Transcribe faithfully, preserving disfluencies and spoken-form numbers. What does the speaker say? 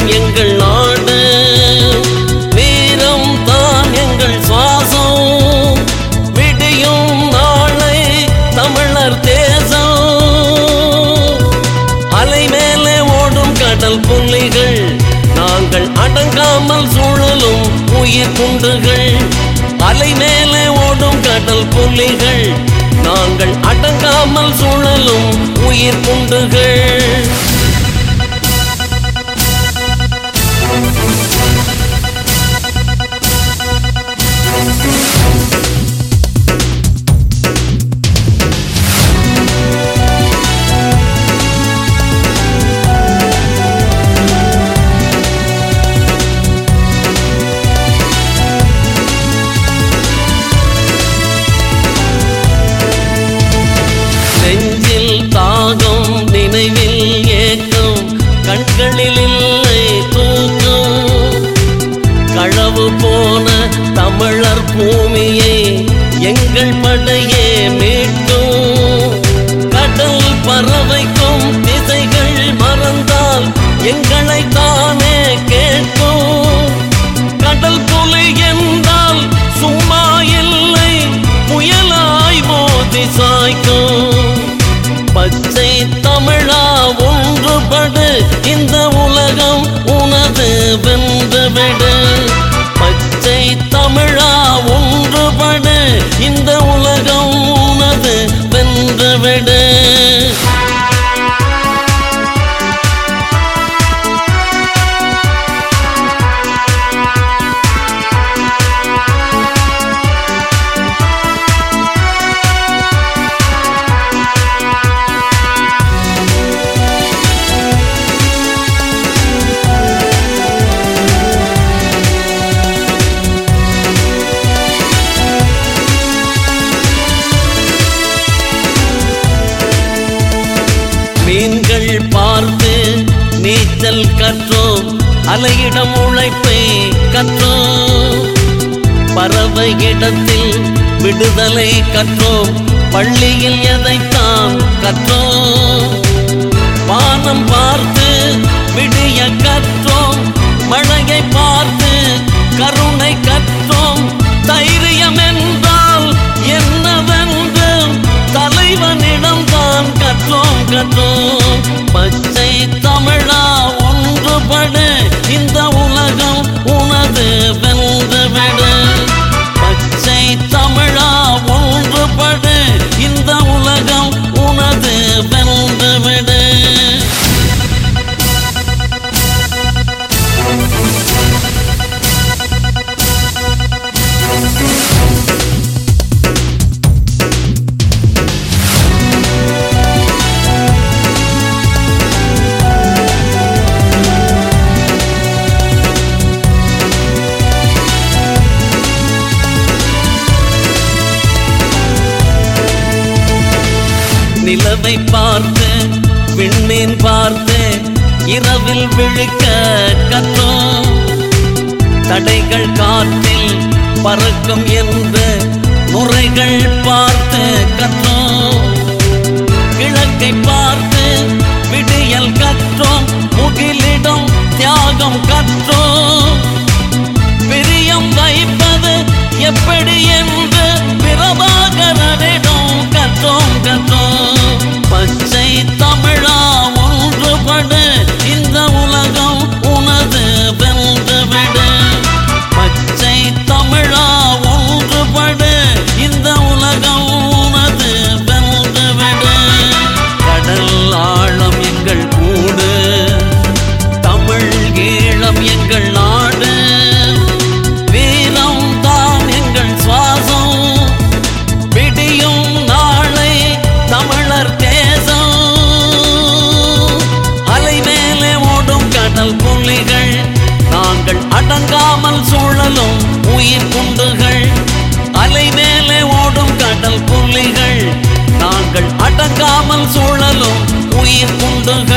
எங்கள் நாடு, வீரம் தான் எங்கள் சுவாசம், விடியும் நாளை தமிழர் தேசம். அலை மேலே ஓடும் கடல் புள்ளிகள், நாங்கள் அடங்காமல் சூழலும் உயிர் குண்டுகள். அலை மேலே ஓடும் கடல் புள்ளிகள், நாங்கள் அடங்காமல் சூழலும் உயிர் குண்டுகள். நெஞ்சில் தாகம், நினைவில் ஏக்கம், கண்களில் இல்லை தூக்கம். களவு போன தமிழர் பூமியை எங்கள் படையே மீட்டும். கடல் பறவைக்கும் திசைகள் மறந்தால் எங்களை தானே கேட்கும். கடல் புலி என்றால் சும்மா இல்லை, புயலாய் மோதி சாய்க்கும். பச்சை தமிழா ஒன்றுபடு, இந்த உலகம் உனது வென்றுவிடு. பச்சை தமிழா ஒன்றுபடு, இந்த உலகம் உனது வென்றுவிடு. மீன்கள் பார்த்து நீச்சல் கற்றோம், அலையிடம் உழைப்பை கற்றோம். பறவை இடத்தில் விடுதலை கற்றோம், பள்ளியில் எதைத்தான் கற்றோம். வானம் பார்த்து விடிய கற்றோம், மழையை பார்த்து கருணை கற்றோம். தைரியம் என்றால் என்னவென்று தலைவனிடம் தான் கற்றோம் கற்றோம். பச்சை தமிழா ஒன்றுபடு, இந்த உலகம் உனது வென்றுவிடு. பச்சை தமிழா ஒன்றுபடு, இந்த உலகம் உனது வென்றுவிடு. நிலவை பார்த்து விண்மீன் பார்த்து இரவில் விழிக்க கற்றோம். தடைகள் காற்றில் பறக்கும் என்று நுரைகள் பார்த்து கற்றோம். கிழக்கை பார்த்து விடியல் கற்றோம், முகிலிடம் தியாகம் கற்றோம். பிரியம் வைப்பது எப்படி என்று பிரபாகரனிடம் கற்றோம் கற்றோம். பச்சை தமிழா ஒன்றுபடு, இந்த உலகம் உனது வென்றுவிடு. பச்சை தமிழா ஒன்றுபடு, இந்த உலகம் உனது வென்றுவிடு. கடல் ஆழம் எங்கள் கூடு, தமிழ் ஈழம் எங்கள் நாடு, வீரம் தான் எங்கள் சுவாசம், விடியும் நாளை தமிழர் தேசம். அலை மேலே ஓடும் கடல் புள்ளிகள், நாங்கள் அடங்காமல் சூழலும் உயிர் குண்டுகள். அலை மேலே ஓடும் கடல் புள்ளிகள், நாங்கள் அடங்காமல் சூழலும் உயிர் குண்டுகள்.